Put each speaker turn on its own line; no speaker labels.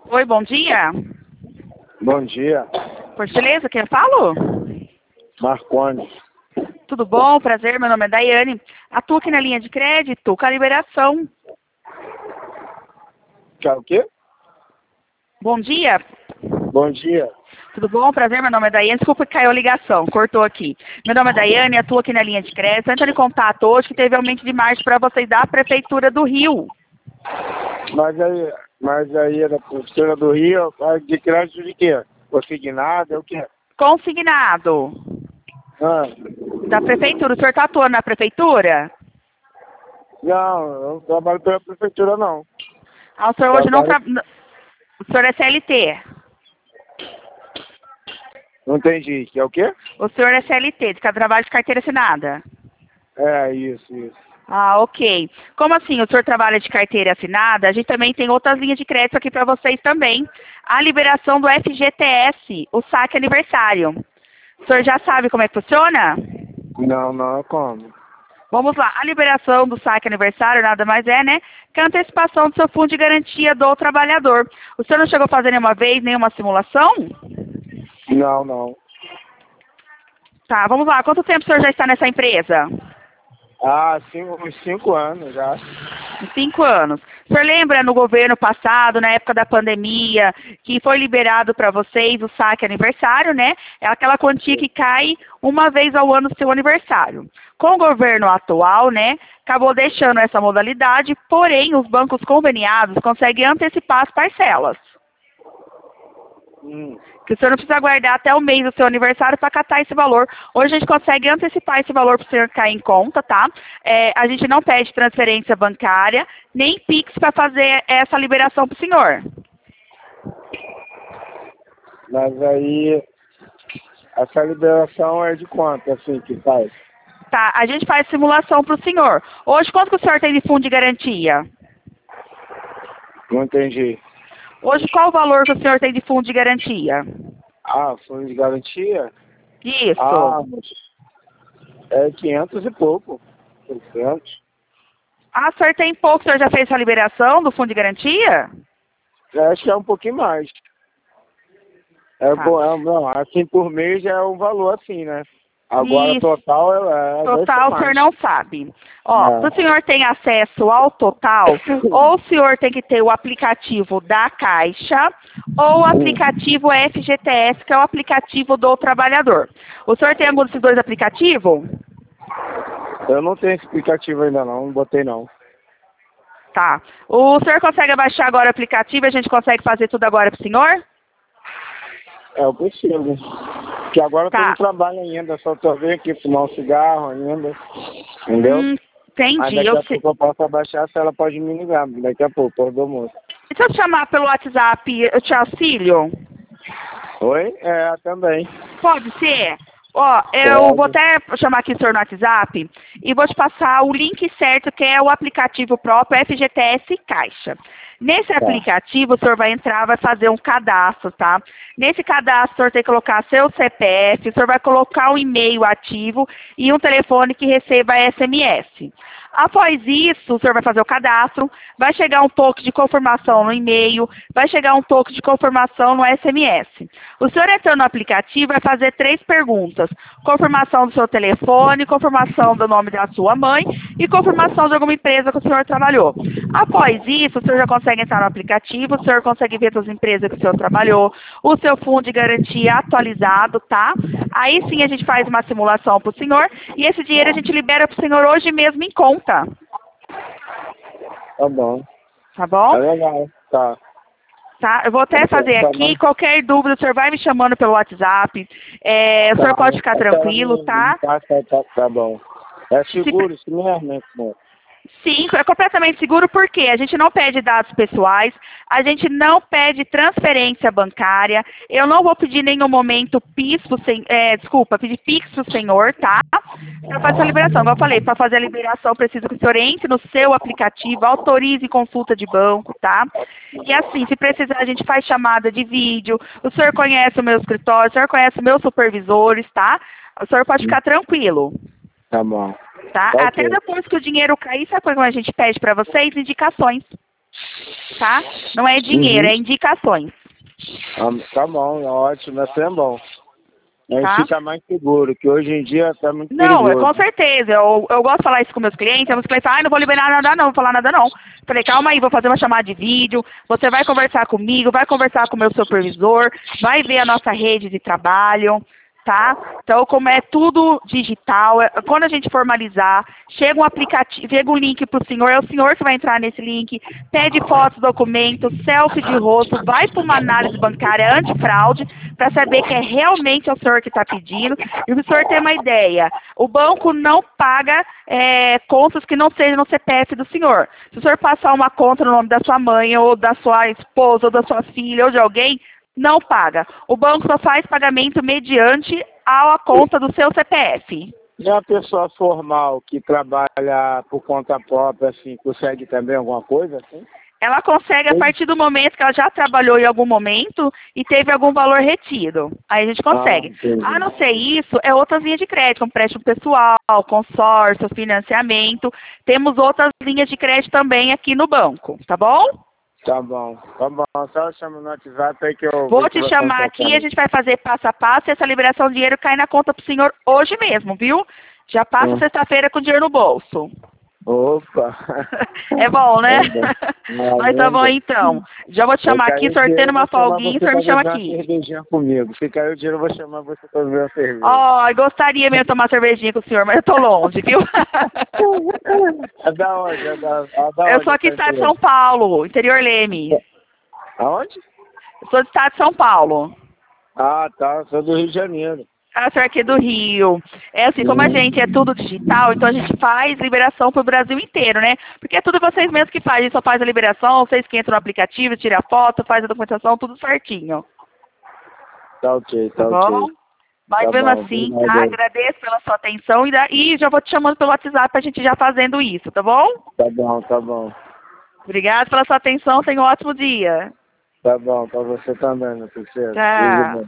Oi, bom dia.
Bom dia,
Por gentileza, quem eu falo?
Marconi.
Tudo bom? Prazer, meu nome é Daiane. Atuo aqui na linha de crédito com a liberação.
Quer o quê?
Bom dia.
Bom dia.
Tudo bom? Prazer, meu nome é Daiane. Desculpa que caiu a ligação, cortou aqui. Meu nome é Daiane, atuo aqui na linha de crédito. Entra em contato hoje que teve aumento de margem para vocês da Prefeitura do Rio.
Mas aí era professora do Rio, de crédito de quê? Consignado, é o quê?
Consignado.
Ah,
Da Prefeitura. O senhor está atuando na Prefeitura?
não, eu não trabalho pela prefeitura, não.
Ah, o senhor hoje não
Trabalho-
trabalha. O senhor é CLT.
Não entendi. Que é o quê?
O senhor é CLT, de trabalho de carteira assinada.
É, isso.
Ah, ok. Como assim o senhor trabalha de carteira assinada? A gente também tem outras linhas de crédito aqui para vocês também. A liberação do FGTS, o saque aniversário. O senhor já sabe como é que funciona?
Não é como?
Vamos lá. A liberação do saque aniversário nada mais é, né? Que a antecipação do seu fundo de garantia do trabalhador. O senhor não chegou a fazer nenhuma vez, nenhuma simulação?
Não.
Tá, vamos lá. Quanto tempo o senhor já está nessa empresa?
Ah, uns 5 anos já.
Em 5 anos. O senhor lembra no governo passado, na época da pandemia, que foi liberado para vocês o saque aniversário, né? É aquela quantia que cai uma vez ao ano do seu aniversário. Com o governo atual, né, acabou deixando essa modalidade, porém os bancos conveniados conseguem antecipar as parcelas. Que o senhor não precisa aguardar até o mês do seu aniversário para catar esse valor. Hoje a gente consegue antecipar esse valor para o senhor cair em conta, tá? A gente não pede transferência bancária, nem Pix para fazer essa liberação para o senhor.
Mas aí, essa liberação é de quanto, assim, que faz?
Tá, a gente faz simulação para o senhor. Hoje, quanto que o senhor tem de fundo de garantia?
Não entendi.
Hoje, qual o valor que o senhor tem de fundo de garantia?
Ah, fundo de garantia?
Isso.
Ah, é 500 e pouco. 600.
Ah, o senhor tem pouco, o senhor já fez a liberação do fundo de garantia?
Eu acho que é um pouquinho mais.
Tá.
Não, assim por mês já é um valor assim, né? Agora
Isso.
total deve ser
Total, o
mais.
senhor não sabe. Ó,
É.
se o senhor tem acesso ao total, ou o senhor tem que ter o aplicativo da Caixa, ou o aplicativo FGTS, que é o aplicativo do trabalhador. O senhor tem algum desses dois aplicativos?
Eu não tenho esse aplicativo ainda não botei não.
Tá. O senhor consegue baixar agora o aplicativo e a gente consegue fazer tudo agora pro senhor?
Eu preciso. Porque agora eu tô
Tá.
no trabalho ainda, só tô vendo aqui fumar um cigarro ainda. Entendeu? Aí
Entendi.
daqui a pouco eu posso abaixar se ela pode me ligar. Daqui a pouco, por do almoço.
Deixa eu te chamar pelo WhatsApp, eu te auxílio?
Oi? É, também.
Pode ser? Ó, eu
Pode.
vou até chamar aqui o senhor no WhatsApp e vou te passar o link certo, que é o aplicativo próprio FGTS Caixa. Nesse aplicativo, o senhor vai entrar, vai fazer um cadastro, tá? Nesse cadastro, o senhor tem que colocar seu CPF, o senhor vai colocar um e-mail ativo e um telefone que receba SMS. Após isso, o senhor vai fazer o cadastro, vai chegar um toque de confirmação no e-mail, vai chegar um toque de confirmação no SMS. O senhor entrando no aplicativo vai fazer 3 perguntas. Confirmação do seu telefone, confirmação do nome da sua mãe e confirmação de alguma empresa que o senhor trabalhou. Após isso, o senhor já consegue entrar no aplicativo, o senhor consegue ver as empresas que o senhor trabalhou, o seu fundo de garantia atualizado, tá? Aí sim a gente faz uma simulação para o senhor e esse dinheiro a gente libera para o senhor hoje mesmo em conta.
Tá bom.
Tá bom?
Tá legal. Tá.
Tá, eu vou até fazer aqui, qualquer dúvida, o senhor vai me chamando pelo WhatsApp, o senhor pode ficar tranquilo, tá?
Tá bom. É seguro, isso mesmo, né?
Sim, é completamente seguro porque a gente não pede dados pessoais, a gente não pede transferência bancária, eu não vou pedir em nenhum momento PIX pedir PIX pro senhor, tá? Para fazer a liberação, como eu falei, para fazer a liberação preciso que o senhor entre no seu aplicativo, autorize consulta de banco, tá? E assim, se precisar, a gente faz chamada de vídeo, o senhor conhece o meu escritório, o senhor conhece os meus supervisores, tá? O senhor pode ficar tranquilo.
Tá bom.
Tá?
Ok.
Até depois que o dinheiro cair, sabe como a gente pede para vocês? Indicações. tá? Não é dinheiro,
Uhum.
é indicações.
Ah, tá bom, ótimo, assim é bom. A gente
Tá?
fica mais seguro, que hoje em dia tá muito
Não,
perigoso.
com certeza. Eu gosto de falar isso com meus clientes. Meus clientes falam, não vou liberar nada não, vou falar nada não. Falei, calma aí, vou fazer uma chamada de vídeo, você vai conversar comigo, vai conversar com o meu supervisor, vai ver a nossa rede de trabalho, tá? Então, como é tudo digital, quando a gente formalizar, chega um aplicativo, chega um link para o senhor, é o senhor que vai entrar nesse link, pede fotos, documentos, selfie de rosto, vai para uma análise bancária antifraude, para saber que é realmente o senhor que está pedindo, e o senhor tem uma ideia, o banco não paga contas que não sejam no CPF do senhor. Se o senhor passar uma conta no nome da sua mãe, ou da sua esposa, ou da sua filha, ou de alguém, não paga. O banco só faz pagamento mediante a conta do seu CPF.
E a pessoa formal que trabalha por conta própria, assim, consegue também alguma coisa, assim?
Ela consegue a partir do momento que ela já trabalhou em algum momento e teve algum valor retido. Aí a gente consegue.
Entendi.
A não ser isso, é outras linhas de crédito, como empréstimo pessoal, consórcio, financiamento. Temos outras linhas de crédito também aqui no banco, tá bom?
Tá bom, tá bom. Só chama no WhatsApp aí que eu
Vou
vejo
te
que
chamar aqui, a gente vai fazer passo a passo e essa liberação de dinheiro cai na conta pro senhor hoje mesmo, viu? Já passa sexta-feira com dinheiro no bolso.
Opa!
É bom, né? Mas tá bom
Lembra?
então. Já vou te
Se
chamar
cair
aqui,
o dinheiro,
sorteando
eu vou
uma
chamar
folguinha, o
você
senhor
pra
me chama
beber uma
aqui.
cervejinha comigo. Se cair o dinheiro, eu vou chamar você pra beber uma cerveja.
Ó, gostaria mesmo de tomar cervejinha com o senhor, mas eu tô longe, viu?
É da onde?
Eu sou aqui do estado de São Paulo, interior Leme.
Aonde?
Eu sou do estado de São Paulo.
Ah, tá. Eu sou do Rio de Janeiro.
A senhora aqui é do Rio. É assim, como a gente é tudo digital, então a gente faz liberação pro Brasil inteiro, né? Porque é tudo vocês mesmos que fazem. A gente só faz a liberação, vocês que entram no aplicativo, tiram a foto, faz a documentação, tudo certinho.
Tá ok,
Tá
tá
bom?
ok.
Mas
Tá
mesmo
bom,
assim, tá?
obrigado.
Agradeço pela sua atenção e já vou te chamando pelo WhatsApp pra gente já fazendo isso, tá bom?
Tá bom, tá bom.
Obrigada pela sua atenção, tenha um ótimo dia.
Tá bom, pra você também, meu parceiro. Tudo de
Tchau.
bom.